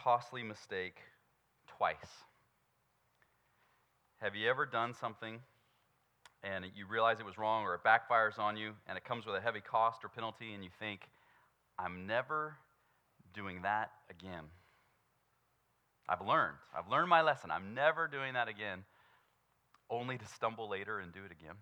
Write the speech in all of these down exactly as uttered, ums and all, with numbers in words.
costly mistake twice. Have you ever done something and you realize it was wrong or it backfires on you and it comes with a heavy cost or penalty and you think, I'm never doing that again? I've learned. I've learned my lesson. I'm never doing that again, only to stumble later and do it again.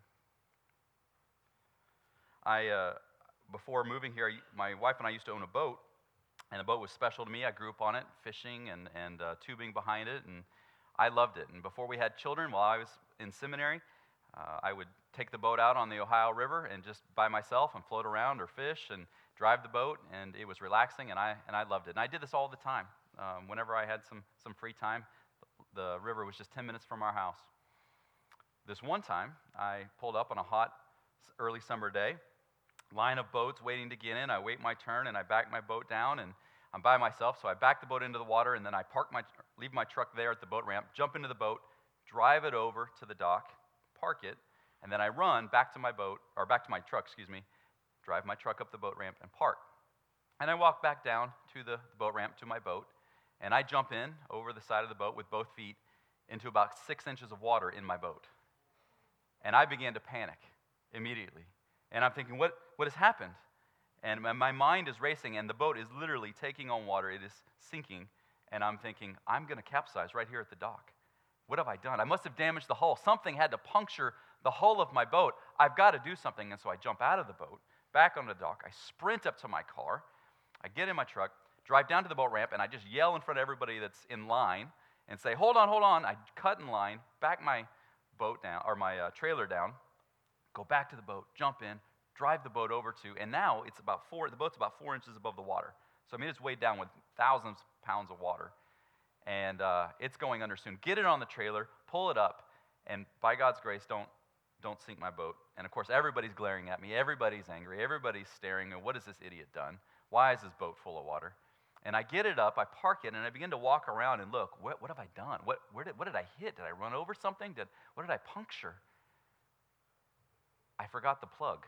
I, uh, before moving here, my wife and I used to own a boat, and the boat was special to me. I grew up on it, fishing and, and uh, tubing behind it, and I loved it. And before we had children, while I was in seminary, uh, I would take the boat out on the Ohio River and just by myself and float around or fish and drive the boat, and it was relaxing, and I and I loved it. And I did this all the time. Um, whenever I had some, some free time, the river was just ten minutes from our house. This one time, I pulled up on a hot early summer day, line of boats waiting to get in. I wait my turn, and I back my boat down, and I'm by myself, so I back the boat into the water, and then I park my, leave my truck there at the boat ramp, jump into the boat, drive it over to the dock, park it, and then I run back to my boat, or back to my truck, excuse me, drive my truck up the boat ramp and park. And I walk back down to the boat ramp to my boat, and I jump in over the side of the boat with both feet into about six inches of water in my boat. And I began to panic immediately. And I'm thinking, what, what has happened? And my, my mind is racing, and the boat is literally taking on water. It is sinking. And I'm thinking, I'm going to capsize right here at the dock. What have I done? I must have damaged the hull. Something had to puncture the hull of my boat. I've got to do something. And so I jump out of the boat, back on the dock. I sprint up to my car. I get in my truck, drive down to the boat ramp, and I just yell in front of everybody that's in line and say, hold on, hold on. I cut in line, back my boat down, or my uh, trailer down, go back to the boat, jump in, drive the boat over to, and now it's about four, the boat's about four inches above the water. So I mean, it's weighed down with thousands of pounds of water, and uh, it's going under soon. Get it on the trailer, pull it up, and by God's grace, don't don't sink my boat. And of course, everybody's glaring at me, everybody's angry, everybody's staring, and what has this idiot done? Why is this boat full of water? And I get it up, I park it, and I begin to walk around and look, what, what have I done? What, where did, what did I hit? Did I run over something? Did, what did I puncture? I forgot the plug.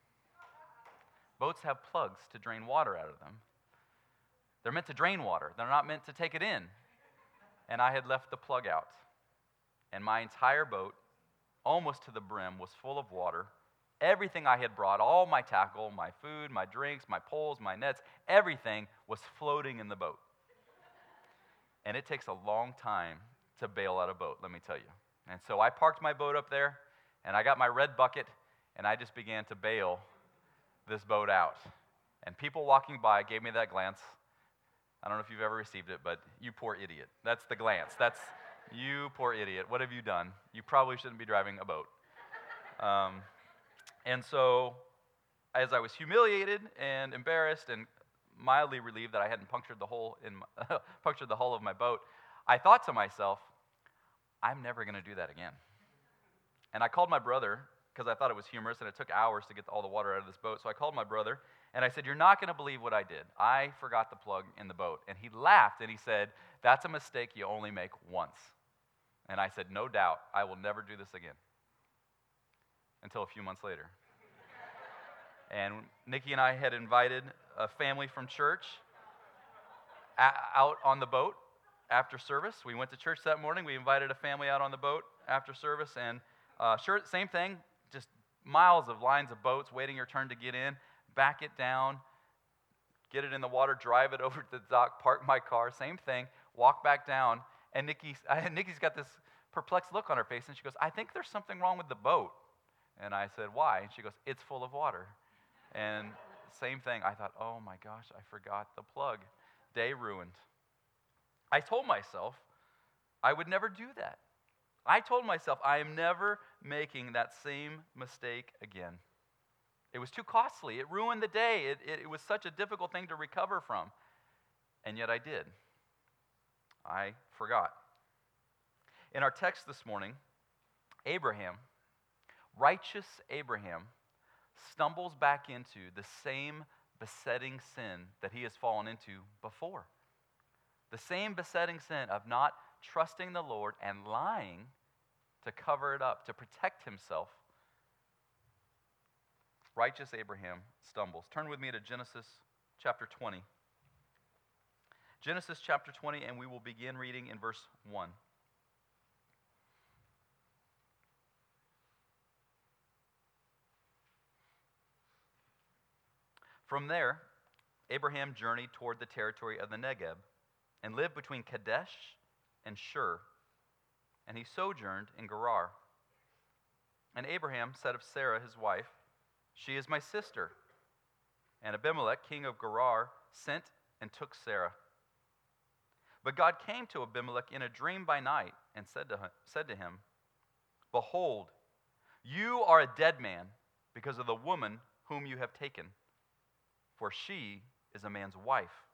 Boats have plugs to drain water out of them. They're meant to drain water. They're not meant to take it in. And I had left the plug out. And my entire boat, almost to the brim, was full of water. Everything I had brought, all my tackle, my food, my drinks, my poles, my nets, everything was floating in the boat. And it takes a long time to bail out a boat, let me tell you. And so I parked my boat up there, and I got my red bucket, and I just began to bail this boat out. And people walking by gave me that glance. I don't know if you've ever received it, but you poor idiot. That's the glance. That's, you poor idiot. What have you done? You probably shouldn't be driving a boat. Um, and so, as I was humiliated and embarrassed and mildly relieved that I hadn't punctured the hole in my, punctured the hull of my boat, I thought to myself, I'm never going to do that again. And I called my brother, because I thought it was humorous, and it took hours to get all the water out of this boat. So I called my brother, and I said, you're not going to believe what I did. I forgot the plug in the boat. And he laughed, and he said, that's a mistake you only make once. And I said, no doubt, I will never do this again. Until a few months later. And Nikki and I had invited a family from church a- out on the boat after service. We went to church that morning. We invited a family out on the boat after service, and uh, sure, same thing, just miles of lines of boats waiting your turn to get in, back it down, get it in the water, drive it over to the dock, park my car, same thing, walk back down, and Nikki, Nikki's got this perplexed look on her face, and she goes, I think there's something wrong with the boat. And I said, why? And she goes, it's full of water. And same thing. I thought, oh my gosh, I forgot the plug. Day ruined. I told myself I would never do that. I told myself I am never making that same mistake again. It was too costly. It ruined the day. It, it, it was such a difficult thing to recover from. And yet I did. I forgot. In our text this morning, Abraham, righteous Abraham, stumbles back into the same besetting sin that he has fallen into before. The same besetting sin of not trusting the Lord and lying to cover it up, to protect himself. Righteous Abraham stumbles. Turn with me to Genesis chapter twenty. Genesis chapter twenty, and we will begin reading in verse one. From there, Abraham journeyed toward the territory of the Negeb and lived between Kadesh and Shur, and he sojourned in Gerar. And Abraham said of Sarah his wife, "She is my sister." And Abimelech, king of Gerar, sent and took Sarah. But God came to Abimelech in a dream by night and said to him, said to him, "Behold, you are a dead man because of the woman whom you have taken, for she is a man's wife."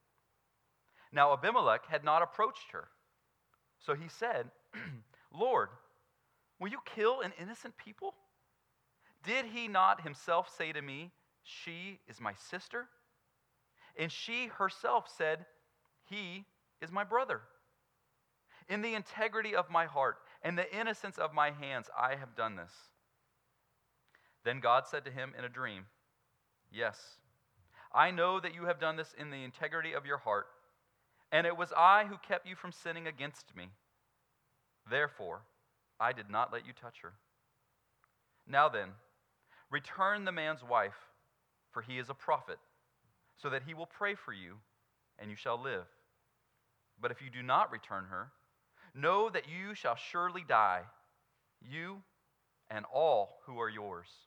Now Abimelech had not approached her. So he said, "Lord, will you kill an innocent people? Did he not himself say to me, 'She is my sister'? And she herself said, 'He is my brother.' In the integrity of my heart and the innocence of my hands, I have done this." Then God said to him in a dream, "Yes, I know that you have done this in the integrity of your heart, and it was I who kept you from sinning against me. Therefore, I did not let you touch her. Now then, return the man's wife, for he is a prophet, so that he will pray for you, and you shall live. But if you do not return her, know that you shall surely die, you and all who are yours."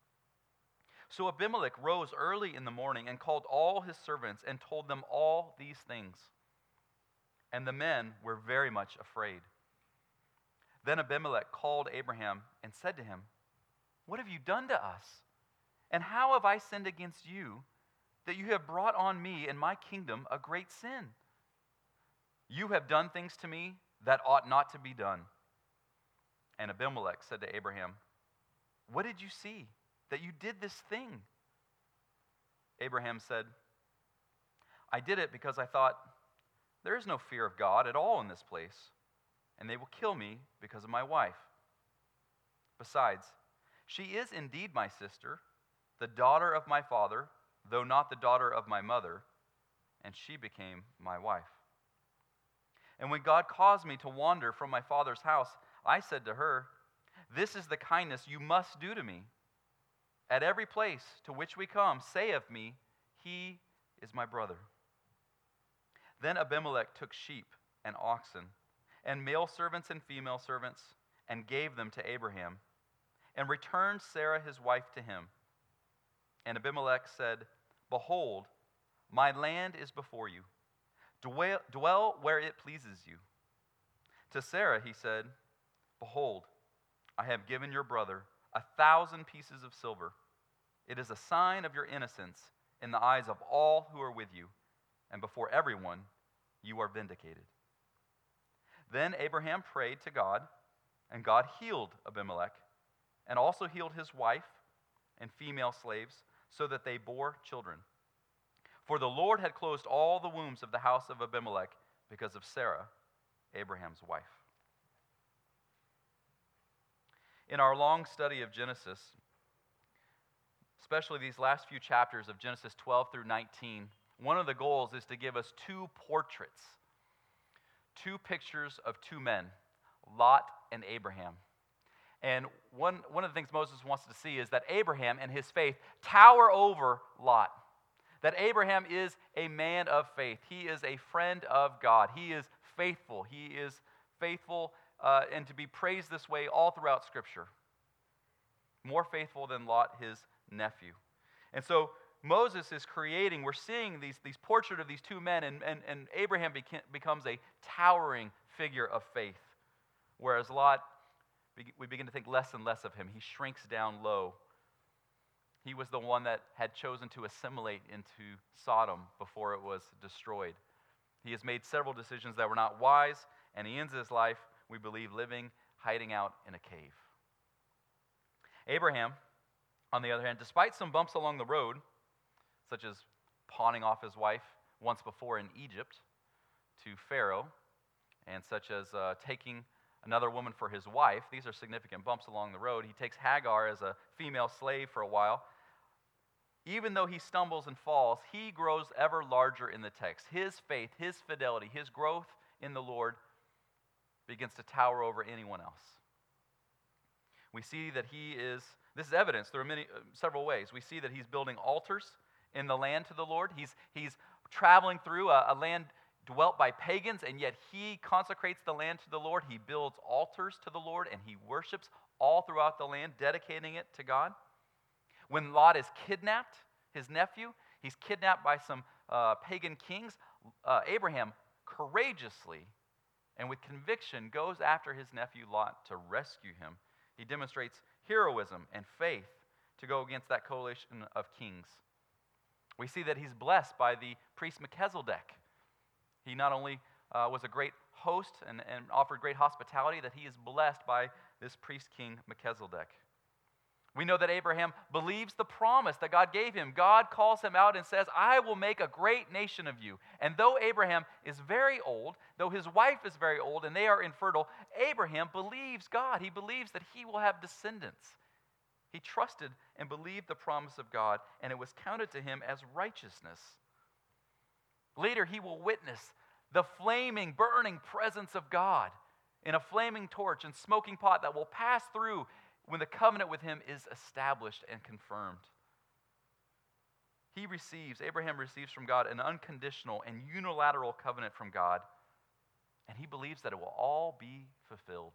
So Abimelech rose early in the morning and called all his servants and told them all these things. And the men were very much afraid. Then Abimelech called Abraham and said to him, "What have you done to us? And how have I sinned against you, that you have brought on me and my kingdom a great sin? You have done things to me that ought not to be done." And Abimelech said to Abraham, "What did you see, that you did this thing?" Abraham said, "I did it because I thought, there is no fear of God at all in this place, and they will kill me because of my wife. Besides, she is indeed my sister, the daughter of my father, though not the daughter of my mother, and she became my wife. And when God caused me to wander from my father's house, I said to her, 'This is the kindness you must do to me. At every place to which we come, say of me, he is my brother.' Then Abimelech took sheep and oxen, and male servants and female servants, and gave them to Abraham, and returned Sarah his wife to him. And Abimelech said, 'Behold, my land is before you. Dwell, dwell where it pleases you.' To Sarah he said, 'Behold, I have given your brother a thousand pieces of silver. It is a sign of your innocence in the eyes of all who are with you, and before everyone you are vindicated.' Then Abraham prayed to God, and God healed Abimelech, and also healed his wife and female slaves, so that they bore children. For the Lord had closed all the wombs of the house of Abimelech because of Sarah, Abraham's wife." In our long study of Genesis, especially these last few chapters of Genesis twelve through nineteen, one of the goals is to give us two portraits, two pictures of two men, Lot and Abraham. And one, one of the things Moses wants to see is that Abraham and his faith tower over Lot. That Abraham is a man of faith. He is a friend of God. He is faithful. He is faithful uh, and to be praised this way all throughout Scripture. More faithful than Lot, his nephew. And so Moses is creating, we're seeing these, these portrait of these two men, and, and, and Abraham beca- becomes a towering figure of faith, whereas Lot, we begin to think less and less of him. He shrinks down low. He was the one that had chosen to assimilate into Sodom before it was destroyed. He has made several decisions that were not wise, and he ends his life, we believe, living, hiding out in a cave. Abraham, on the other hand, despite some bumps along the road, such as pawning off his wife once before in Egypt to Pharaoh, and such as uh, taking another woman for his wife, these are significant bumps along the road. He takes Hagar as a female slave for a while. even though he stumbles and falls, he grows ever larger in the text. His faith, his fidelity, his growth in the Lord begins to tower over anyone else. We see that he is, this is evidence, there are many, uh, several ways. We see that he's building altars in the land to the Lord. He's, he's traveling through a, a land dwelt by pagans, and yet he consecrates the land to the Lord. He builds altars to the Lord, and he worships all throughout the land, dedicating it to God. When Lot is kidnapped, his nephew, he's kidnapped by some uh, pagan kings. Uh, Abraham courageously and with conviction goes after his nephew Lot to rescue him. He demonstrates heroism and faith to go against that coalition of kings. We see that he's blessed by the priest Melchizedek. He not only uh, was a great host and, and offered great hospitality, that he is blessed by this priest king Melchizedek. We know that Abraham believes the promise that God gave him. God calls him out and says, I will make a great nation of you. And though Abraham is very old, though his wife is very old and they are infertile, Abraham believes God. He believes that he will have descendants. He trusted and believed the promise of God, and it was counted to him as righteousness. Later, he will witness the flaming, burning presence of God in a flaming torch and smoking pot that will pass through when the covenant with him is established and confirmed. He receives, Abraham receives from God an unconditional and unilateral covenant from God, and he believes that it will all be fulfilled.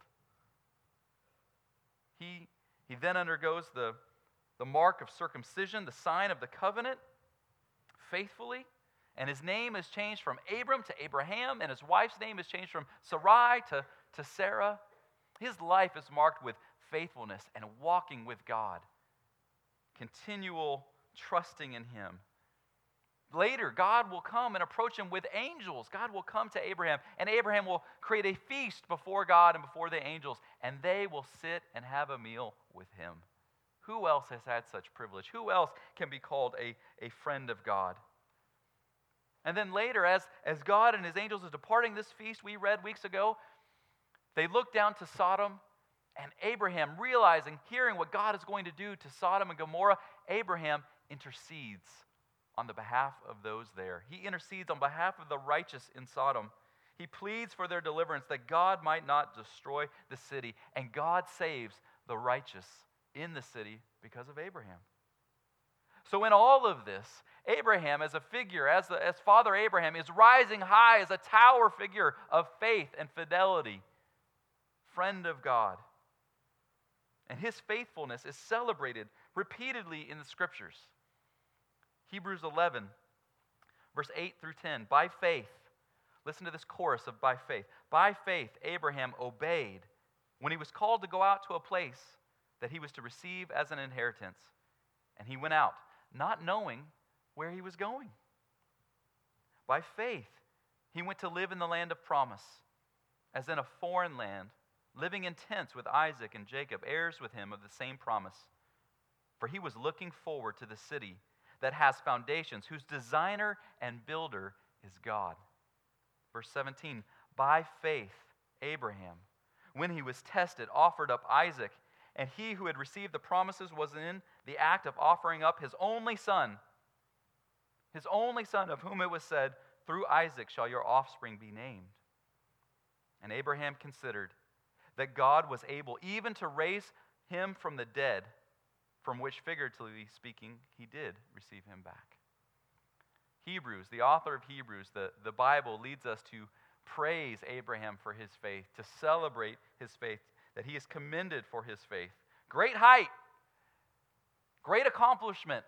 He, he then undergoes the, the mark of circumcision, the sign of the covenant, faithfully, and his name is changed from Abram to Abraham, and his wife's name is changed from Sarai to, to Sarah. His life is marked with faithfulness and walking with God, continual trusting in him. Later, God will come and approach him with angels. God will come to Abraham, and Abraham will create a feast before God and before the angels, and they will sit and have a meal with him. Who else has had such privilege? Who else can be called a, a friend of God? And then later, as, as God and his angels are departing this feast we read weeks ago, they look down to Sodom. And Abraham, realizing, hearing what God is going to do to Sodom and Gomorrah, Abraham intercedes on the behalf of those there. He intercedes on behalf of the righteous in Sodom. He pleads for their deliverance, that God might not destroy the city. And God saves the righteous in the city because of Abraham. So in all of this, Abraham as a figure, as, the, as Father Abraham, is rising high as a tower figure of faith and fidelity, friend of God. And his faithfulness is celebrated repeatedly in the Scriptures. Hebrews eleven, verse eight through ten. By faith, listen to this chorus of by faith. By faith, Abraham obeyed when he was called to go out to a place that he was to receive as an inheritance. And he went out, not knowing where he was going. By faith, he went to live in the land of promise, as in a foreign land, living in tents with Isaac and Jacob, heirs with him of the same promise. For he was looking forward to the city that has foundations, whose designer and builder is God. Verse seventeen, by faith, Abraham, when he was tested, offered up Isaac, and he who had received the promises was in the act of offering up his only son, his only son, of whom it was said, through Isaac shall your offspring be named. And Abraham considered that God was able even to raise him from the dead, from which, figuratively speaking, he did receive him back. Hebrews, the author of Hebrews, the, the Bible leads us to praise Abraham for his faith, to celebrate his faith, that he is commended for his faith. Great height, great accomplishment.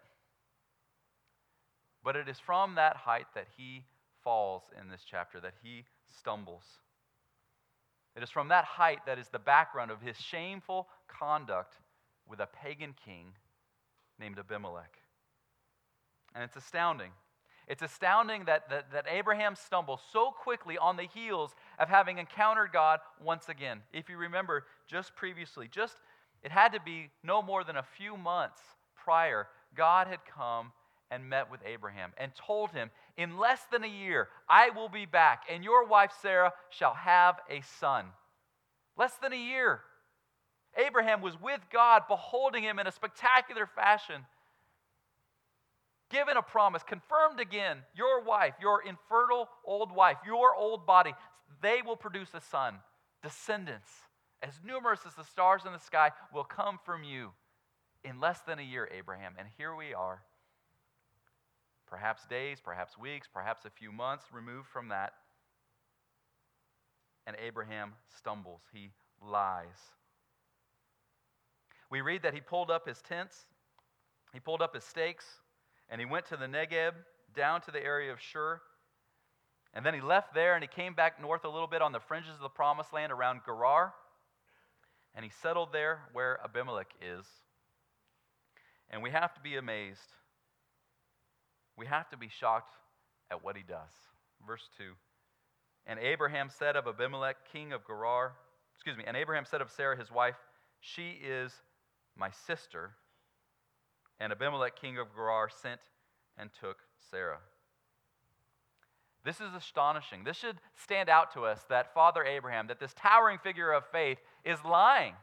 But it is from that height that he falls in this chapter, that he stumbles. It is from that height that is the background of his shameful conduct with a pagan king named Abimelech. And it's astounding. It's astounding that, that, that Abraham stumbles so quickly on the heels of having encountered God once again. If you remember, just previously, just it had to be no more than a few months prior, God had come and met with Abraham and told him, in less than a year, I will be back, and your wife Sarah shall have a son. Less than a year. Abraham was with God, beholding him in a spectacular fashion. given a promise, confirmed again, your wife, your infertile old wife, your old body, they will produce a son. Descendants, as numerous as the stars in the sky, will come from you in less than a year, Abraham. And here we are, perhaps days, perhaps weeks, perhaps a few months removed from that. And Abraham stumbles. He lies. We read that he pulled up his tents, he pulled up his stakes, and he went to the Negeb, down to the area of Shur. And then he left there and he came back north a little bit on the fringes of the promised land around Gerar. And he settled there where Abimelech is. And we have to be amazed. We have to be shocked at what he does. Verse two. And Abraham said of Abimelech, king of Gerar, excuse me, and Abraham said of Sarah, his wife, she is my sister. And Abimelech, king of Gerar, sent and took Sarah. This is astonishing. This should stand out to us that Father Abraham, that this towering figure of faith, is lying.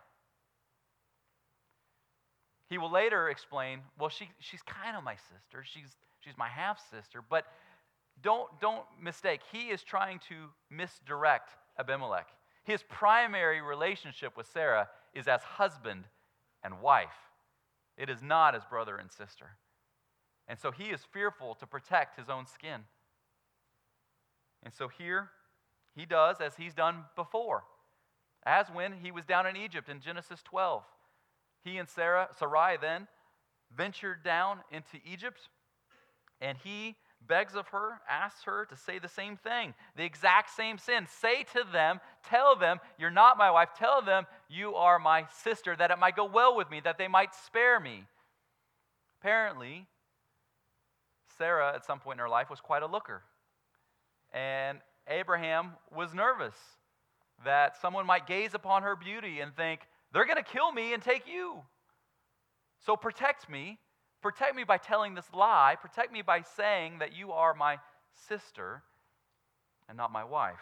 He will later explain, well, she, she's kind of my sister. She's, she's my half-sister. But don't, don't mistake. He is trying to misdirect Abimelech. His primary relationship with Sarah is as husband and wife. It is not as brother and sister. And so he is fearful to protect his own skin. And so here he does as he's done before. As when he was down in Egypt in Genesis twelve. He and Sarah, Sarai then ventured down into Egypt, and he begs of her, asks her to say the same thing, the exact same sin. Say to them, tell them, you're not my wife. Tell them, you are my sister, that it might go well with me, that they might spare me. Apparently, Sarah at some point in her life was quite a looker. And Abraham was nervous that someone might gaze upon her beauty and think, they're going to kill me and take you. So protect me. Protect me by telling this lie. Protect me by saying that you are my sister and not my wife.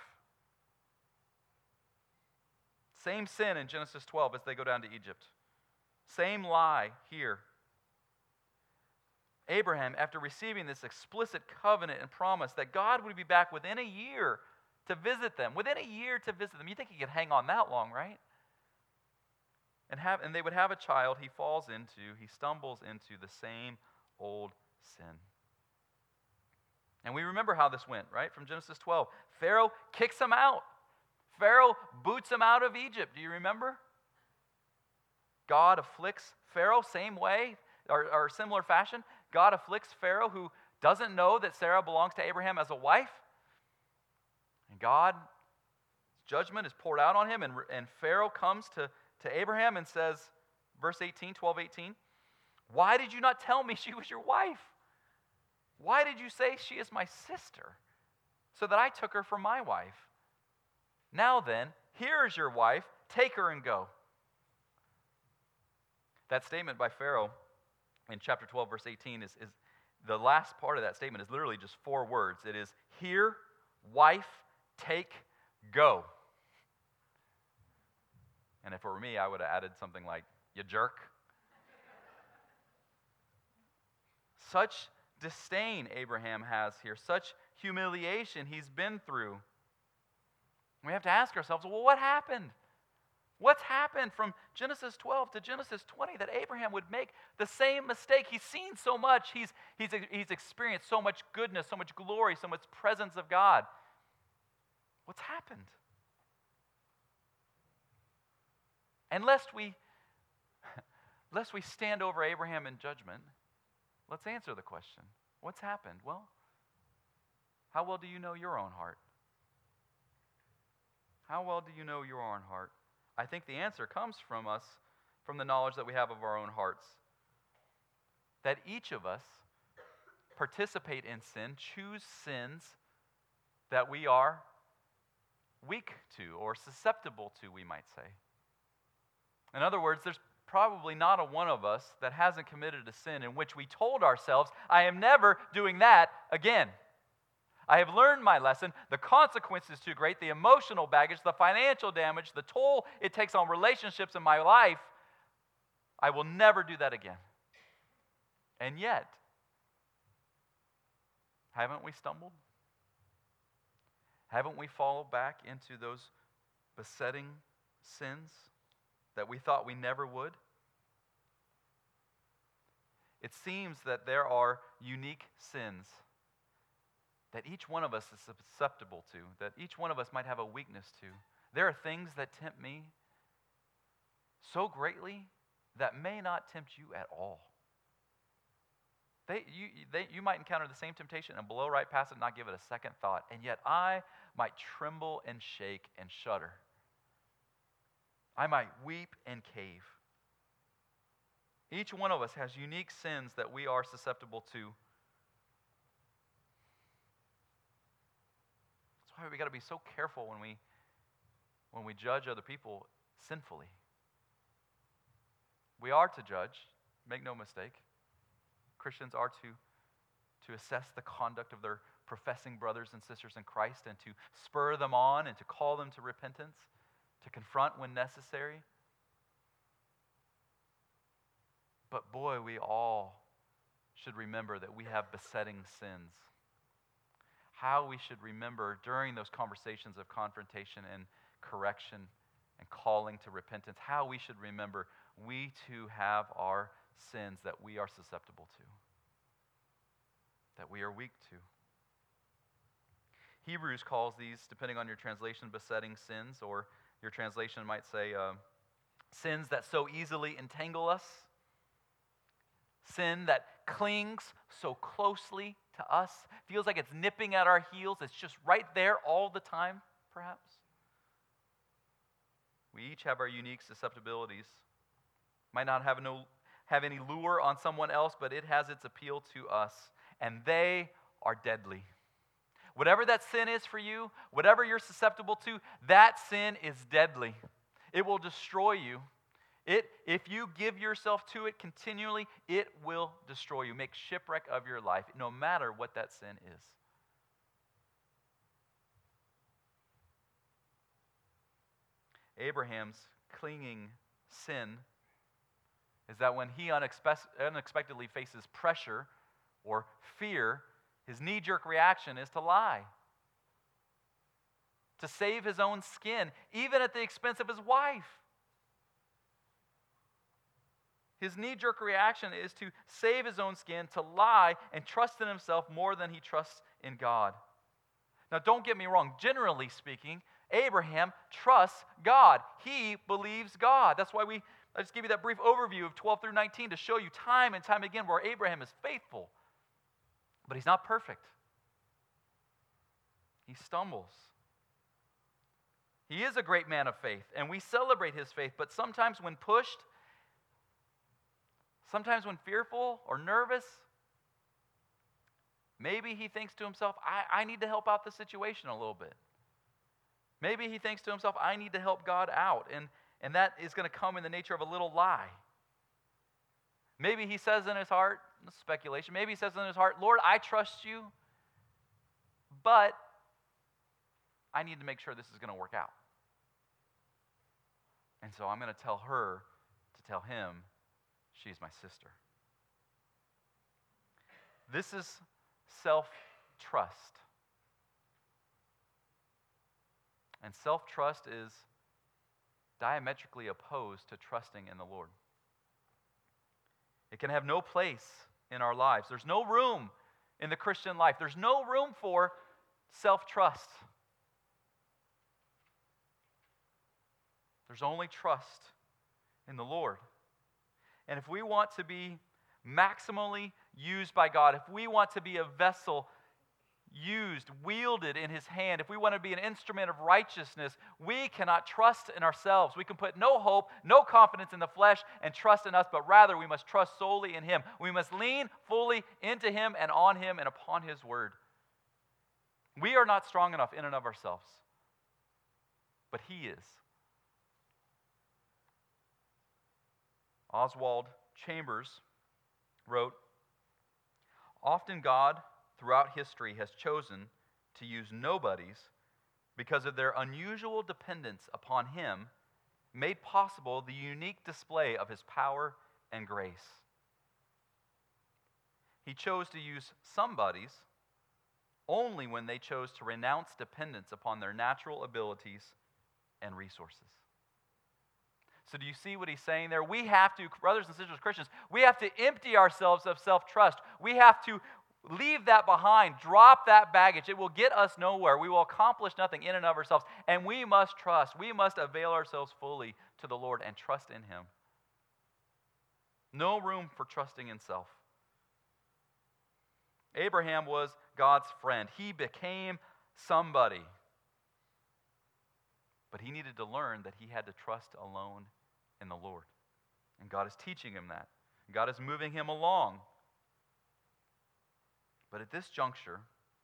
Same sin in Genesis twelve as they go down to Egypt. Same lie here. Abraham, after receiving this explicit covenant and promise that God would be back within a year to visit them, within a year to visit them. You think he could hang on that long, right? And have and they would have a child. He falls into, he stumbles into the same old sin. And we remember how this went, right? From Genesis twelve. Pharaoh kicks him out. Pharaoh boots him out of Egypt. Do you remember? God afflicts Pharaoh, same way, or, or similar fashion. God afflicts Pharaoh, who doesn't know that Sarah belongs to Abraham as a wife. And God's judgment is poured out on him, and, and Pharaoh comes to, to Abraham and says, verse eighteen, twelve, eighteen, why did you not tell me she was your wife? Why did you say she is my sister, so that I took her for my wife? Now then, here is your wife, take her and go. That statement by Pharaoh in chapter twelve, verse eighteen, is, is the last part of that statement is literally just four words. It is, here, wife, take, go. And if it were me, I would have added something like, you jerk. Such disdain Abraham has here, such humiliation he's been through. We have to ask ourselves, well, what happened? What's happened from Genesis twelve to Genesis twenty that Abraham would make the same mistake? He's seen so much. He's, he's, he's experienced so much goodness, so much glory, so much presence of God. What's happened? And lest we, lest we stand over Abraham in judgment, let's answer the question. What's happened? Well, how well do you know your own heart? How well do you know your own heart? I think the answer comes from us, from the knowledge that we have of our own hearts. That each of us participate in sin, choose sins that we are weak to or susceptible to, we might say. In other words, there's probably not a one of us that hasn't committed a sin in which we told ourselves, I am never doing that again. I have learned my lesson. The consequence is too great, the emotional baggage, the financial damage, the toll it takes on relationships in my life. I will never do that again. And yet, Haven't we stumbled? Haven't we fallen back into those besetting sins that we thought we never would? It seems that there are unique sins that each one of us is susceptible to, that each one of us might have a weakness to. There are things that tempt me so greatly that may not tempt you at all. They, you, they, you might encounter the same temptation and blow right past it and not give it a second thought, and yet I might tremble and shake and shudder. I might weep and cave. Each one of us has unique sins that we are susceptible to. That's why we got to be so careful when we when we judge other people sinfully. We are to judge, make no mistake. Christians are to, to assess the conduct of their professing brothers and sisters in Christ and to spur them on and to call them to repentance, to confront when necessary. But boy, we all should remember that we have besetting sins. How we should remember during those conversations of confrontation and correction and calling to repentance, how we should remember we too have our sins that we are susceptible to, that we are weak to. Hebrews calls these, depending on your translation, besetting sins, or your translation might say uh, sins that so easily entangle us, sin that clings so closely to us, feels like it's nipping at our heels, it's just right there all the time, perhaps. We each have our unique susceptibilities. Might not have no have any lure on someone else, but it has its appeal to us, and they are deadly. Whatever that sin is for you, whatever you're susceptible to, that sin is deadly. It will destroy you. It, if you give yourself to it continually, it will destroy you, make shipwreck of your life, no matter what that sin is. Abraham's clinging sin is that when he unexpe- unexpectedly faces pressure or fear, his knee-jerk reaction is to lie, to save his own skin, even at the expense of his wife. His knee-jerk reaction is to save his own skin, to lie, and trust in himself more than he trusts in God. Now, don't get me wrong. Generally speaking, Abraham trusts God. He believes God. That's why we, I just give you that brief overview of twelve through nineteen to show you time and time again where Abraham is faithful. But he's not perfect. He stumbles. He is a great man of faith, and we celebrate his faith, but sometimes when pushed, sometimes when fearful or nervous, maybe he thinks to himself, I, I need to help out the situation a little bit. Maybe he thinks to himself, I need to help God out, and, and that is going to come in the nature of a little lie. Maybe he says in his heart, speculation, maybe he says in his heart, Lord, I trust you, but I need to make sure this is going to work out. And so I'm going to tell her to tell him she's my sister. This is self-trust. And self-trust is diametrically opposed to trusting in the Lord. It can have no place in our lives. There's no room in the Christian life. There's no room for self-trust. There's only trust in the Lord. And if we want to be maximally used by God, if we want to be a vessel used, wielded in his hand, if we want to be an instrument of righteousness, we cannot trust in ourselves. We can put no hope, no confidence in the flesh and trust in us, but rather we must trust solely in him. We must lean fully into him and on him and upon his word. We are not strong enough in and of ourselves, but he is. Oswald Chambers wrote, often God throughout history has chosen to use nobodies because of their unusual dependence upon him, made possible the unique display of his power and grace. He chose to use somebodies only when they chose to renounce dependence upon their natural abilities and resources. So do you see what he's saying there? We have to, brothers and sisters, Christians, we have to empty ourselves of self-trust. We have to leave that behind, drop that baggage. It will get us nowhere. We will accomplish nothing in and of ourselves. And we must trust. We must avail ourselves fully to the Lord and trust in Him. No room for trusting in self. Abraham was God's friend. He became somebody. But he needed to learn that he had to trust alone in the Lord. And God is teaching him that. God is moving him along. But at this juncture,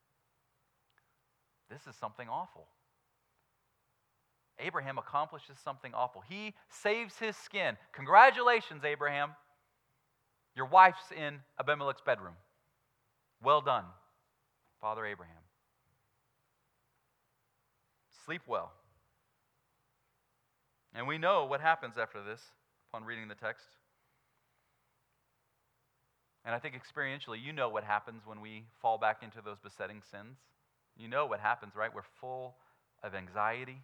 this is something awful. Abraham accomplishes something awful. He saves his skin. Congratulations, Abraham. Your wife's in Abimelech's bedroom. Well done, Father Abraham. Sleep well. And we know what happens after this upon reading the text. And I think experientially, you know what happens when we fall back into those besetting sins. You know what happens, right? We're full of anxiety.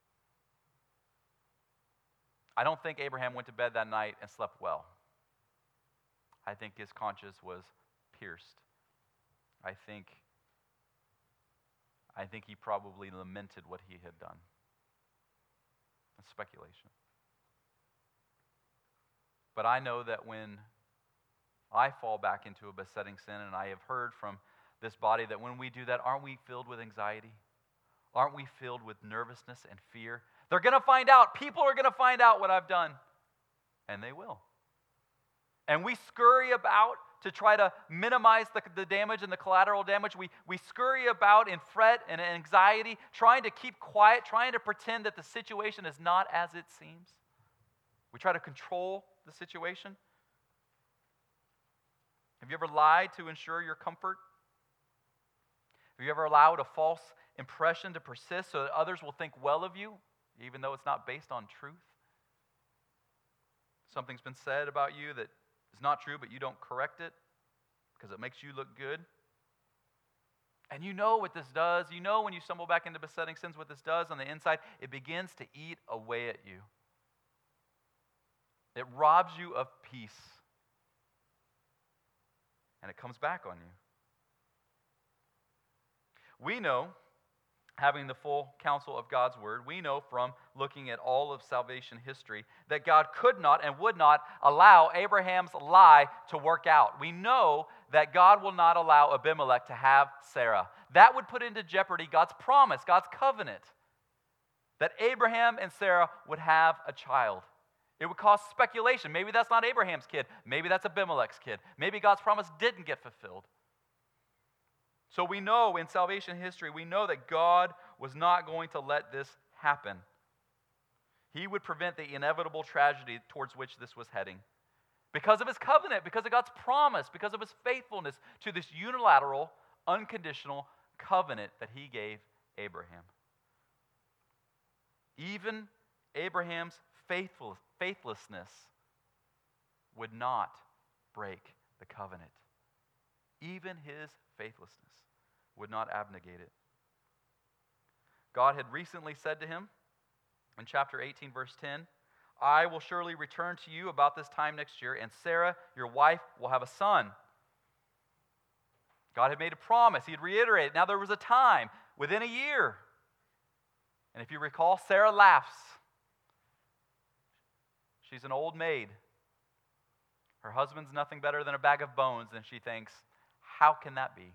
I don't think Abraham went to bed that night and slept well. I think his conscience was pierced. I think, I think he probably lamented what he had done. That's speculation. But I know that when I fall back into a besetting sin, and I have heard from this body that when we do that, aren't we filled with anxiety? Aren't we filled with nervousness and fear? They're going to find out. People are going to find out what I've done. And they will. And we scurry about to try to minimize the, the damage and the collateral damage. We, we scurry about in fret and anxiety, trying to keep quiet, trying to pretend that the situation is not as it seems. We try to control the situation. Have you ever lied to ensure your comfort? Have you ever allowed a false impression to persist so that others will think well of you, even though it's not based on truth? Something's been said about you that is not true, but you don't correct it because it makes you look good. And you know what this does. You know when you stumble back into besetting sins what this does on the inside. It begins to eat away at you. It robs you of peace. And it comes back on you. We know, having the full counsel of God's word, we know from looking at all of salvation history that God could not and would not allow Abraham's lie to work out. We know that God will not allow Abimelech to have Sarah. That would put into jeopardy God's promise, God's covenant, that Abraham and Sarah would have a child. It would cause speculation. Maybe that's not Abraham's kid. Maybe that's Abimelech's kid. Maybe God's promise didn't get fulfilled. So we know in salvation history, we know that God was not going to let this happen. He would prevent the inevitable tragedy towards which this was heading. Because of his covenant, because of God's promise, because of his faithfulness to this unilateral, unconditional covenant that he gave Abraham. Even Abraham's faithful, faithlessness would not break the covenant. Even his faithlessness would not abnegate it. God had recently said to him in chapter eighteen, verse ten, I will surely return to you about this time next year, and Sarah, your wife, will have a son. God had made a promise. He had reiterated. Now there was a time within a year. And if you recall, Sarah laughs. She's an old maid. Her husband's nothing better than a bag of bones, and she thinks, how can that be?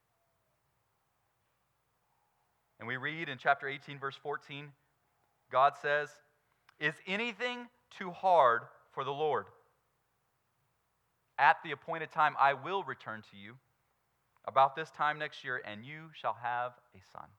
And we read in chapter eighteen, verse fourteen, God says, is anything too hard for the Lord? At the appointed time, I will return to you about this time next year, and you shall have a son.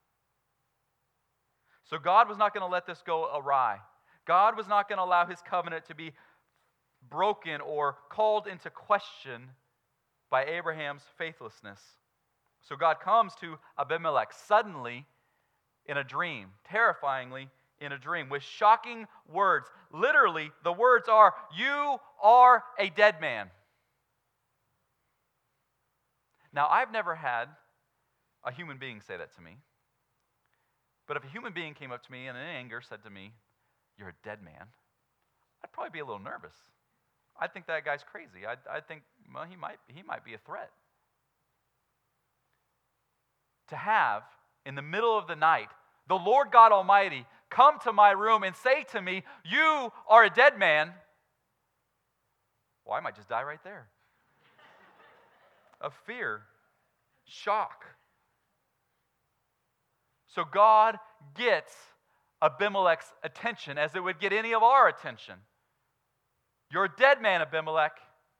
So God was not going to let this go awry. God was not going to allow his covenant to be broken or called into question by Abraham's faithlessness. So God comes to Abimelech suddenly in a dream, terrifyingly in a dream, with shocking words. Literally, the words are, you are a dead man. Now, I've never had a human being say that to me. But if a human being came up to me and in anger said to me, "You're a dead man," I'd probably be a little nervous. I'd think that guy's crazy. I'd, I'd think, well, he might, he might be a threat. To have, in the middle of the night, the Lord God Almighty come to my room and say to me, "You are a dead man," well, I might just die right there. Of fear, shock. So God gets Abimelech's attention as it would get any of our attention. "You're a dead man, Abimelech."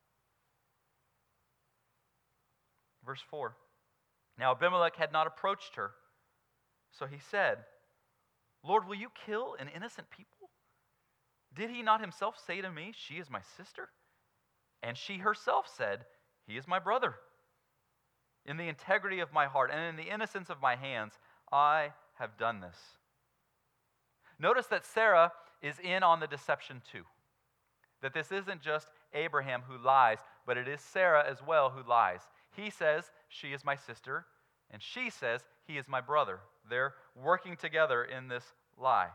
Verse four. Now Abimelech had not approached her, so he said, "Lord, will you kill an innocent people? Did he not himself say to me, 'She is my sister'? And she herself said, 'He is my brother.' In the integrity of my heart and in the innocence of my hands, I have done this." Notice that Sarah is in on the deception too. That this isn't just Abraham who lies, but it is Sarah as well who lies. He says, "She is my sister," and she says, "He is my brother." They're working together in this lie.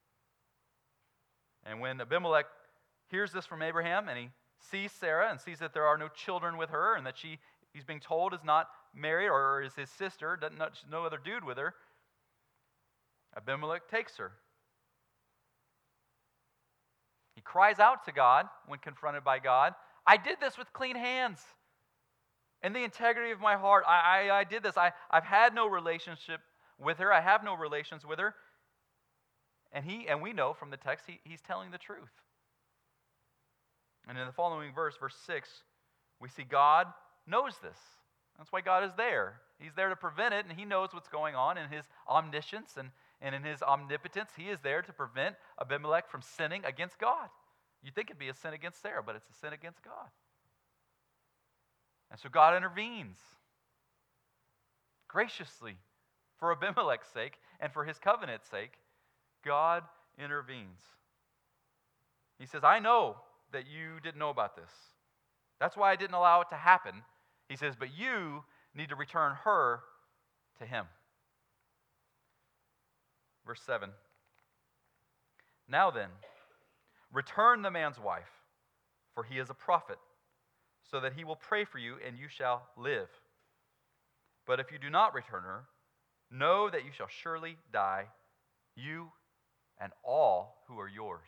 And when Abimelech hears this from Abraham, and he sees Sarah and sees that there are no children with her, and that she he's being told is not married or is his sister, doesn't know, no other dude with her, Abimelech takes her. He cries out to God when confronted by God, "I did this with clean hands. In the integrity of my heart, I, I, I did this. I, I've had no relationship with her. I have no relations with her." And he and we know from the text he, he's telling the truth. And in the following verse, verse six, we see God knows this. That's why God is there. He's there to prevent it, and he knows what's going on in his omniscience and, and in his omnipotence. He is there to prevent Abimelech from sinning against God. You'd think it'd be a sin against Sarah, but it's a sin against God. And so God intervenes graciously for Abimelech's sake and for his covenant's sake. God intervenes. He says, "I know that you didn't know about this. That's why I didn't allow it to happen." He says, "But you need to return her to him." Verse seven. "Now then, return the man's wife, for he is a prophet, so that he will pray for you and you shall live. But if you do not return her, know that you shall surely die, you and all who are yours."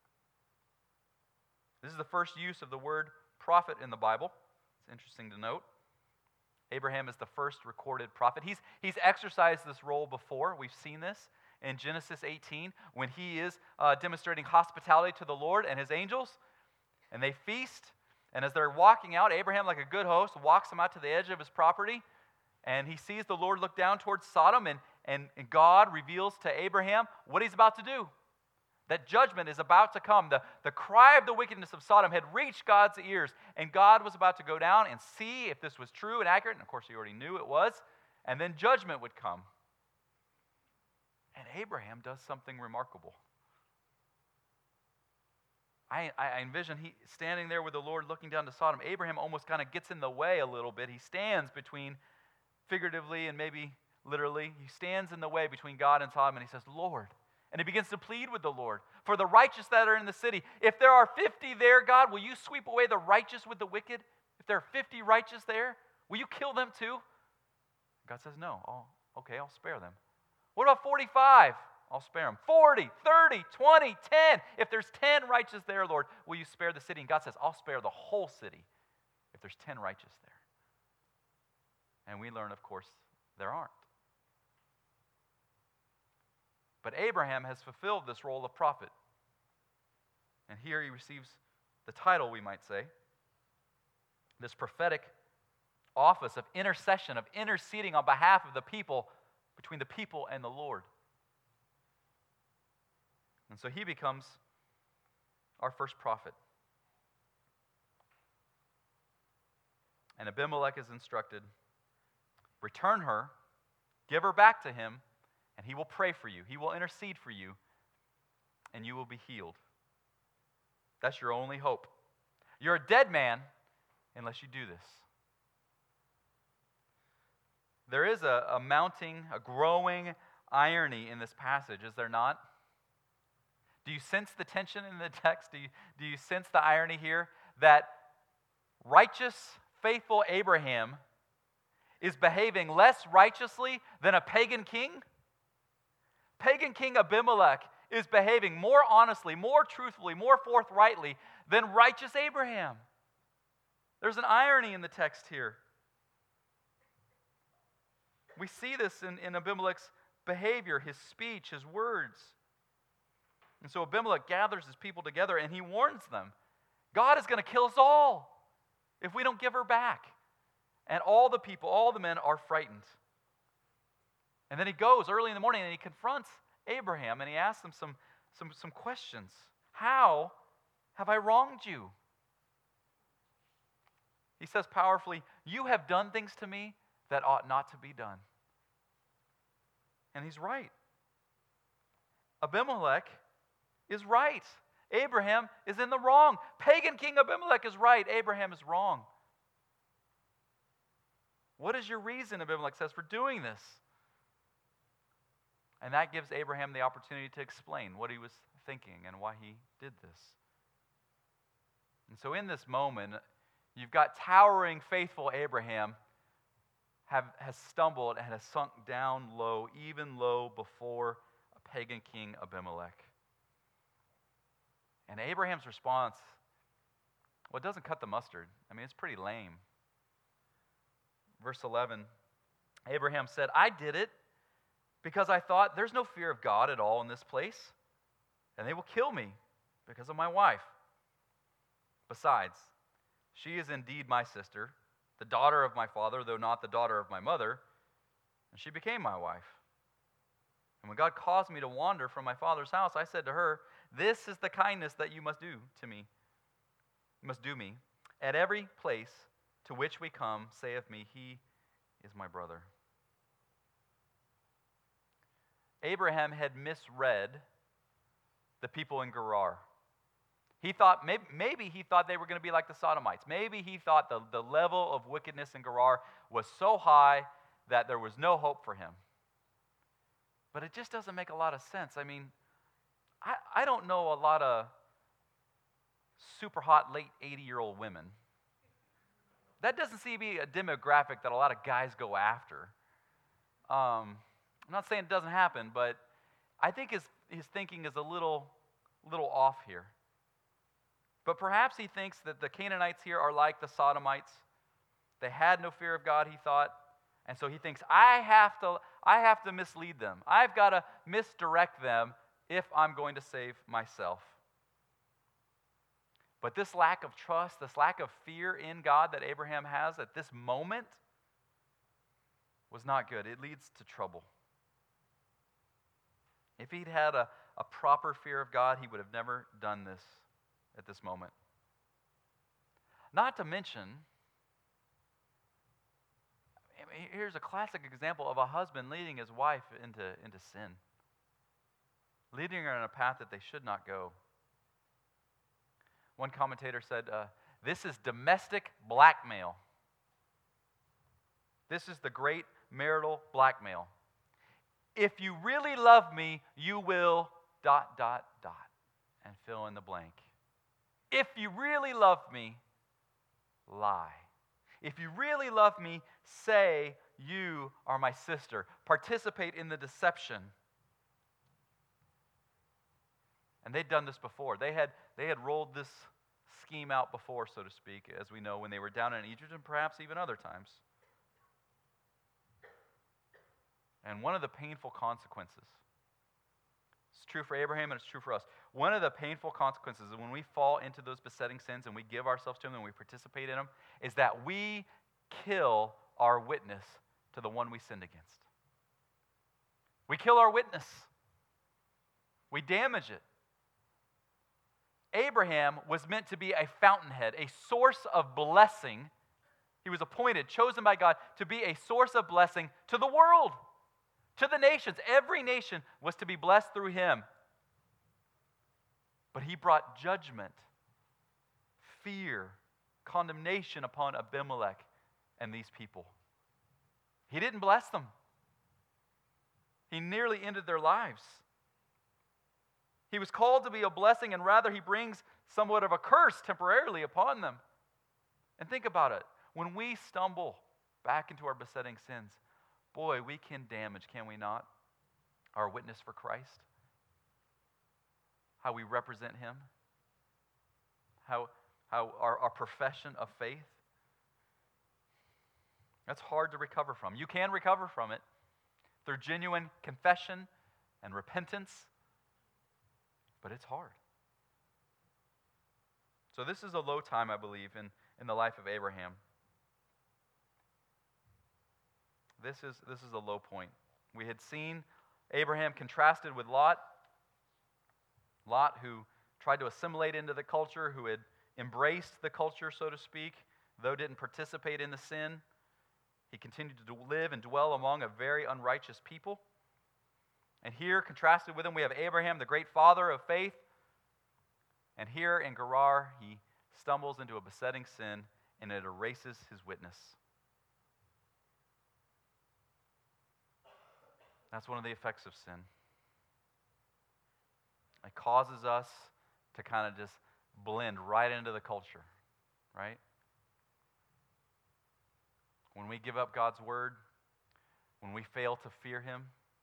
This is the first use of the word prophet in the Bible. It's interesting to note. Abraham is the first recorded prophet. He's, he's exercised this role before. We've seen this in Genesis eighteen when he is uh, demonstrating hospitality to the Lord and his angels. And they feast. And as they're walking out, Abraham, like a good host, walks them out to the edge of his property. And he sees the Lord look down towards Sodom. And, and, and God reveals to Abraham what he's about to do. That judgment is about to come. The, the cry of the wickedness of Sodom had reached God's ears, and God was about to go down and see if this was true and accurate. And of course, he already knew it was. And then judgment would come. And Abraham does something remarkable. I, I envision he standing there with the Lord looking down to Sodom. Abraham almost kind of gets in the way a little bit. He stands between, figuratively and maybe literally, he stands in the way between God and Sodom, and he says, "Lord," and he begins to plead with the Lord for the righteous that are in the city. "If there are fifty there, God, will you sweep away the righteous with the wicked? If there are fifty righteous there, will you kill them too?" God says, "No. Oh, okay, I'll spare them." "What about forty-five? I'll spare them. forty, thirty, twenty, ten. If there's ten righteous there, Lord, will you spare the city?" And God says, "I'll spare the whole city if there's ten righteous there." And we learn, of course, there aren't. But Abraham has fulfilled this role of prophet. And here he receives the title, we might say, this prophetic office of intercession, of interceding on behalf of the people, between the people and the Lord. And so he becomes our first prophet. And Abimelech is instructed, return her, give her back to him, and he will pray for you. He will intercede for you, and you will be healed. That's your only hope. You're a dead man unless you do this. There is a, a mounting, a growing irony in this passage, is there not? Do you sense the tension in the text? Do you, do you sense the irony here? That righteous, faithful Abraham is behaving less righteously than a pagan king? Pagan king Abimelech is behaving more honestly, more truthfully, more forthrightly than righteous Abraham. There's an irony in the text here. We see this in, in Abimelech's behavior, his speech, his words. And so Abimelech gathers his people together and he warns them, God is going to kill us all if we don't give her back. And all the people, all the men are frightened. And then he goes early in the morning and he confronts Abraham and he asks him some, some, some questions. How have I wronged you? He says powerfully, you have done things to me that ought not to be done. And he's right. Abimelech is right. Abraham is in the wrong. Pagan king Abimelech is right. Abraham is wrong. What is your reason, Abimelech says, for doing this? And that gives Abraham the opportunity to explain what he was thinking and why he did this. And so in this moment, you've got towering, faithful Abraham have, has stumbled and has sunk down low, even low before a pagan king Abimelech. And Abraham's response, well, it doesn't cut the mustard. I mean, it's pretty lame. Verse eleven, Abraham said, I did it because I thought there's no fear of God at all in this place, and they will kill me because of my wife. Besides, she is indeed my sister, the daughter of my father, though not the daughter of my mother, and she became my wife. And when God caused me to wander from my father's house, I said to her, this is the kindness that you must do to me. You must do me. At every place to which we come, say of me, he is my brother. Abraham had misread the people in Gerar. He thought, maybe, maybe he thought they were going to be like the Sodomites. Maybe he thought the, the level of wickedness in Gerar was so high that there was no hope for him. But it just doesn't make a lot of sense. I mean, I, I don't know a lot of super hot late eighty-year-old women. That doesn't seem to be a demographic that a lot of guys go after. Um, I'm not saying it doesn't happen, but I think his, his thinking is a little, little off here. But perhaps he thinks that the Canaanites here are like the Sodomites. They had no fear of God, he thought. And so he thinks, I have to, I have to mislead them. I've got to misdirect them if I'm going to save myself. But this lack of trust, this lack of fear in God that Abraham has at this moment was not good. It leads to trouble. If he'd had a, a proper fear of God, he would have never done this at this moment. Not to mention, here's a classic example of a husband leading his wife into, into sin, leading her on a path that they should not go. One commentator said, uh, this is domestic blackmail. This is the great marital blackmail. If you really love me, you will dot, dot, dot, and fill in the blank. If you really love me, lie. If you really love me, say you are my sister. Participate in the deception. And they'd done this before. They had, they had rolled this scheme out before, so to speak, as we know, when they were down in Egypt and perhaps even other times. And one of the painful consequences, it's true for Abraham and it's true for us, one of the painful consequences is when we fall into those besetting sins and we give ourselves to them and we participate in them, is that we kill our witness to the one we sinned against. We kill our witness. We damage it. Abraham was meant to be a fountainhead, a source of blessing. He was appointed, chosen by God, to be a source of blessing to the world, to the nations. Every nation was to be blessed through him. But he brought judgment, fear, condemnation upon Abimelech and these people. He didn't bless them. He nearly ended their lives. He was called to be a blessing, and rather he brings somewhat of a curse temporarily upon them. And think about it. When we stumble back into our besetting sins, boy, we can damage, can we not, our witness for Christ? How we represent him? How, how our, our profession of faith? That's hard to recover from. You can recover from it through genuine confession and repentance, but it's hard. So this is a low time, I believe, in, in the life of Abraham. This is, this is a low point. We had seen Abraham contrasted with Lot. Lot, who tried to assimilate into the culture, who had embraced the culture, so to speak, though didn't participate in the sin. He continued to live and dwell among a very unrighteous people. And here, contrasted with him, we have Abraham, the great father of faith. And here in Gerar, he stumbles into a besetting sin, and it erases his witness. That's one of the effects of sin. It causes us to kind of just blend right into the culture, right? When we give up God's word, when we fail to fear him,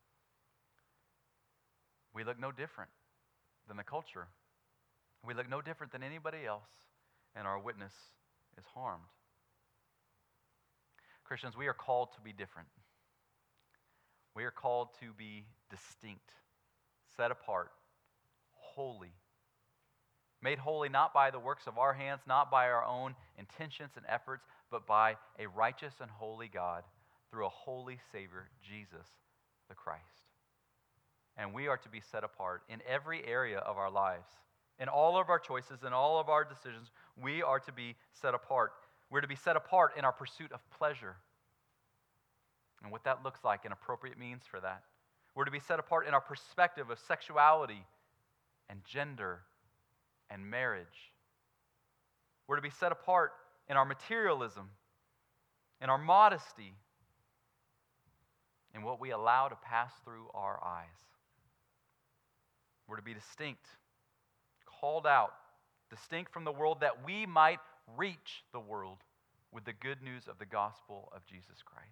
we look no different than the culture. We look no different than anybody else, and our witness is harmed. Christians, we are called to be different. We are called to be distinct, set apart, holy. Made holy not by the works of our hands, not by our own intentions and efforts, but by a righteous and holy God through a holy Savior, Jesus the Christ. And we are to be set apart in every area of our lives. In all of our choices, in all of our decisions, we are to be set apart. We're to be set apart in our pursuit of pleasure. And what that looks like and appropriate means for that. We're to be set apart in our perspective of sexuality and gender and marriage. We're to be set apart in our materialism, in our modesty, in what we allow to pass through our eyes. We're to be distinct, called out, distinct from the world, that we might reach the world with the good news of the gospel of Jesus Christ.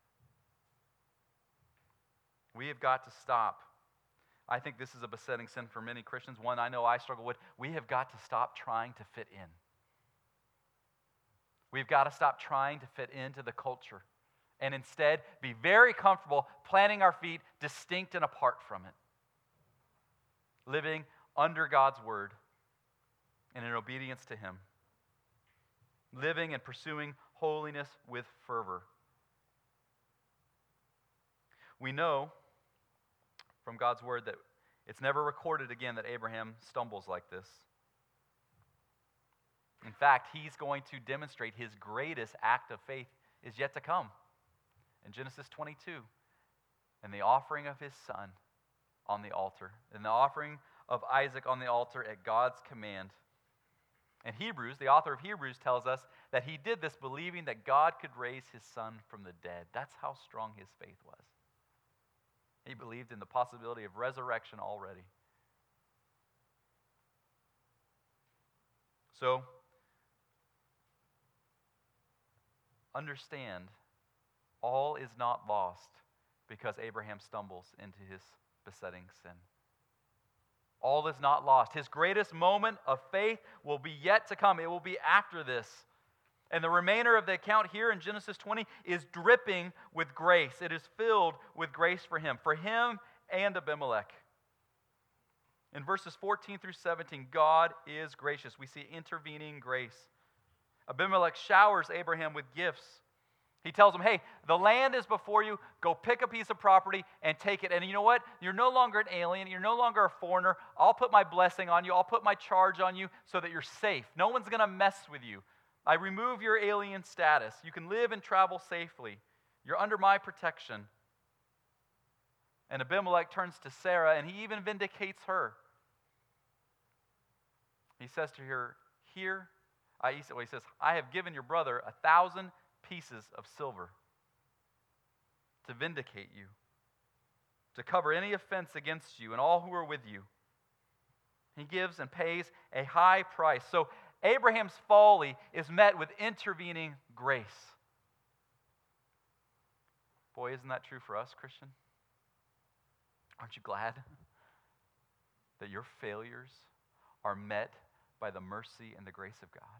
We have got to stop. I think this is a besetting sin for many Christians, one I know I struggle with. We have got to stop trying to fit in. We've got to stop trying to fit into the culture and instead be very comfortable planting our feet distinct and apart from it. Living under God's word and in obedience to him. Living and pursuing holiness with fervor. We know from God's word that it's never recorded again that Abraham stumbles like this. In fact, he's going to demonstrate his greatest act of faith is yet to come. In Genesis twenty-two, and the offering of his son on the altar, and the offering of Isaac on the altar at God's command. And Hebrews, the author of Hebrews, tells us that he did this believing that God could raise his son from the dead. That's how strong his faith was. He believed in the possibility of resurrection already. So, understand, all is not lost because Abraham stumbles into his besetting sin. All is not lost. His greatest moment of faith will be yet to come. It will be after this. And the remainder of the account here in Genesis twenty is dripping with grace. It is filled with grace for him, for him and Abimelech. In verses fourteen through seventeen, God is gracious. We see intervening grace. Abimelech showers Abraham with gifts. He tells him, hey, the land is before you. Go pick a piece of property and take it. And you know what? You're no longer an alien. You're no longer a foreigner. I'll put my blessing on you. I'll put my charge on you so that you're safe. No one's going to mess with you. I remove your alien status. You can live and travel safely. You're under my protection. And Abimelech turns to Sarah, and he even vindicates her. He says to her, here, I, he says, I have given your brother a thousand pieces of silver. to vindicate you, to cover any offense against you and all who are with you. He gives and pays a high price. So Abraham's folly is met with intervening grace. Boy, isn't that true for us, Christian? Aren't you glad that your failures are met by the mercy and the grace of God?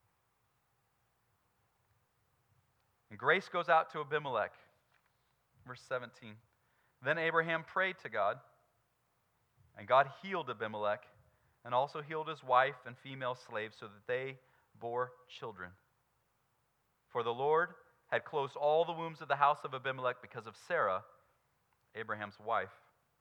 And grace goes out to Abimelech. Verse seventeen. Then Abraham prayed to God, and God healed Abimelech and also healed his wife and female slaves so that they bore children. For the Lord had closed all the wombs of the house of Abimelech because of Sarah, Abraham's wife.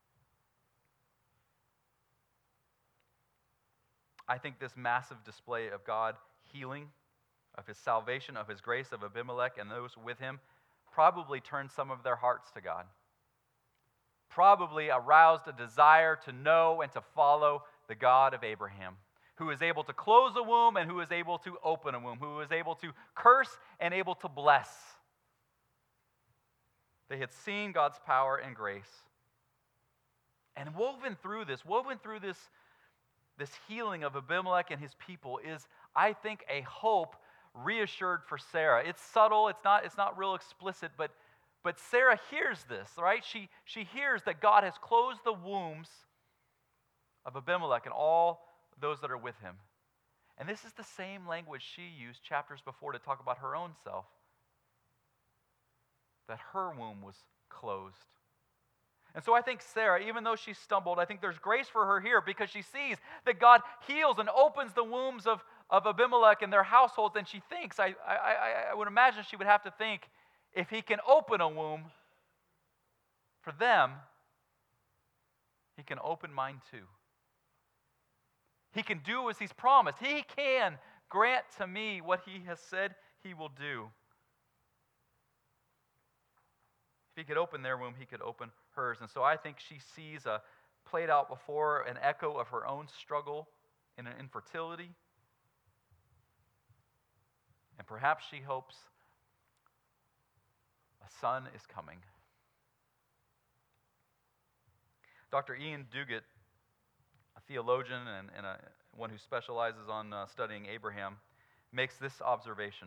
I think this massive display of God healing, of his salvation, of his grace, of Abimelech and those with him, probably turned some of their hearts to God. Probably aroused a desire to know and to follow the God of Abraham, who is able to close a womb and who is able to open a womb, who is able to curse and able to bless. They had seen God's power and grace. And woven through this, woven through this, this healing of Abimelech and his people is, I think, a hope reassured for Sarah. It's subtle, it's not, it's not real explicit, but, but Sarah hears this, right? She, she hears that God has closed the wombs of Abimelech and all those that are with him. And this is the same language she used chapters before to talk about her own self, that her womb was closed. And so I think Sarah, even though she stumbled, I think there's grace for her here because she sees that God heals and opens the wombs of, of Abimelech and their households, and she thinks, I, I, I would imagine she would have to think, if he can open a womb for them, he can open mine too. He can do as he's promised. He can grant to me what he has said he will do. If he could open their womb, he could open hers. And so I think she sees a played out before an echo of her own struggle in an infertility. And perhaps she hopes a son is coming. Doctor Ian Duguid, a theologian and, and a, one who specializes on uh, studying Abraham, makes this observation.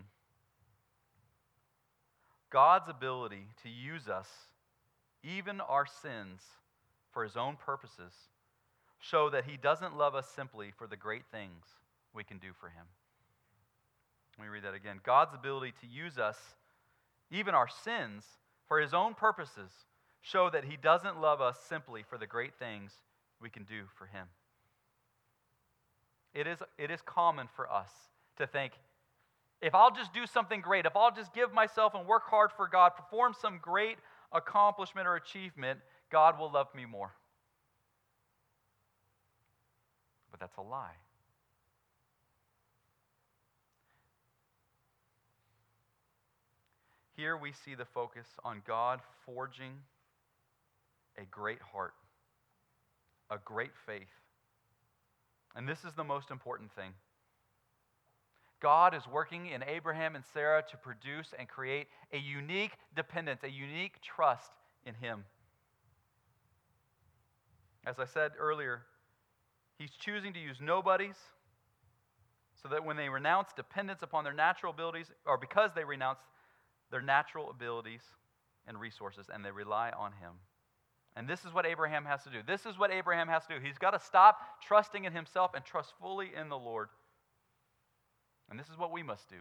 God's ability to use us, even our sins, for his own purposes, show that he doesn't love us simply for the great things we can do for him. Let me read that again. God's ability to use us, even our sins, for his own purposes, show that he doesn't love us simply for the great things we can do for him. It is, it is common for us to think, if I'll just do something great, if I'll just give myself and work hard for God, perform some great accomplishment or achievement, God will love me more. But that's a lie. Here we see the focus on God forging a great heart, a great faith. And this is the most important thing. God is working in Abraham and Sarah to produce and create a unique dependence, a unique trust in him. As I said earlier, he's choosing to use nobodies so that when they renounce dependence upon their natural abilities, or because they renounce their natural abilities and resources, and they rely on him. And this is what Abraham has to do. This is what Abraham has to do. He's got to stop trusting in himself and trust fully in the Lord. And this is what we must do.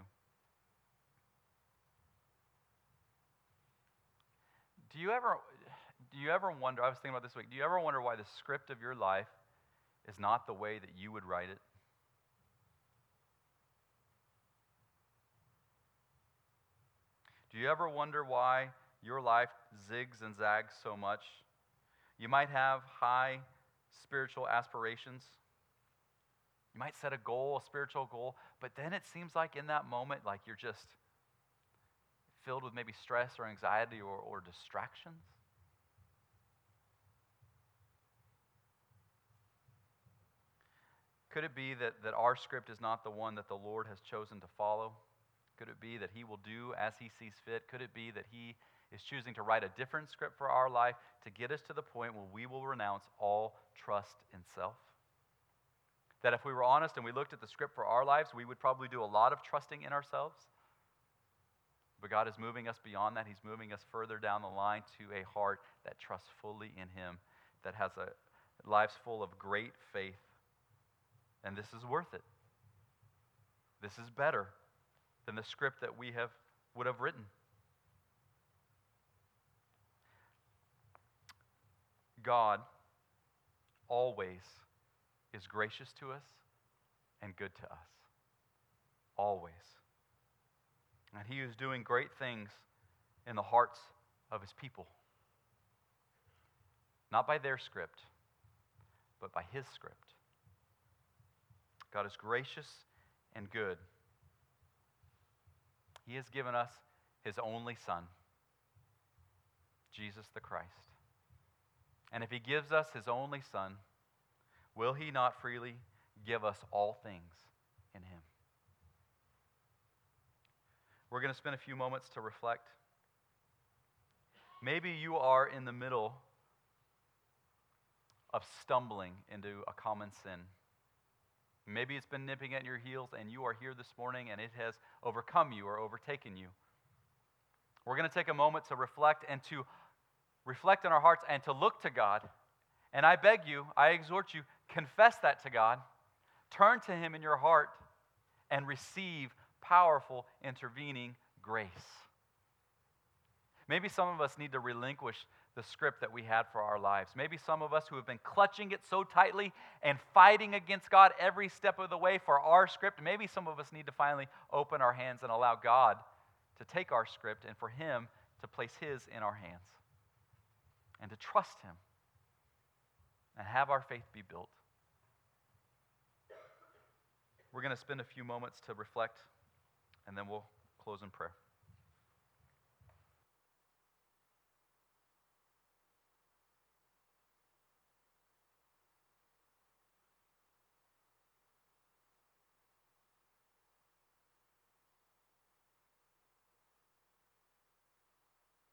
Do you ever, do you ever wonder, I was thinking about this week, do you ever wonder why the script of your life is not the way that you would write it? Do you ever wonder why your life zigs and zags so much? You might have high spiritual aspirations. You might set a goal, a spiritual goal, but then it seems like in that moment, like you're just filled with maybe stress or anxiety or, or distractions. Could it be that, that our script is not the one that the Lord has chosen to follow? Could it be that he will do as he sees fit? Could it be that he is choosing to write a different script for our life to get us to the point where we will renounce all trust in self. That if we were honest and we looked at the script for our lives, we would probably do a lot of trusting in ourselves. But God is moving us beyond that. He's moving us further down the line to a heart that trusts fully in Him, that has a lives full of great faith. And this is worth it. This is better than the script that we have would have written. God always is gracious to us and good to us. Always. And He is doing great things in the hearts of His people. Not by their script, but by His script. God is gracious and good. He has given us His only Son, Jesus the Christ. And if He gives us His only Son, will He not freely give us all things in Him? We're going to spend a few moments to reflect. Maybe you are in the middle of stumbling into a common sin. Maybe it's been nipping at your heels and you are here this morning and it has overcome you or overtaken you. We're going to take a moment to reflect and to reflect in our hearts and to look to God. And I beg you, I exhort you, confess that to God. Turn to Him in your heart and receive powerful intervening grace. Maybe some of us need to relinquish the script that we had for our lives. Maybe some of us who have been clutching it so tightly and fighting against God every step of the way for our script, maybe some of us need to finally open our hands and allow God to take our script and for Him to place His in our hands and to trust Him and have our faith be built. We're going to spend a few moments to reflect, and then we'll close in prayer.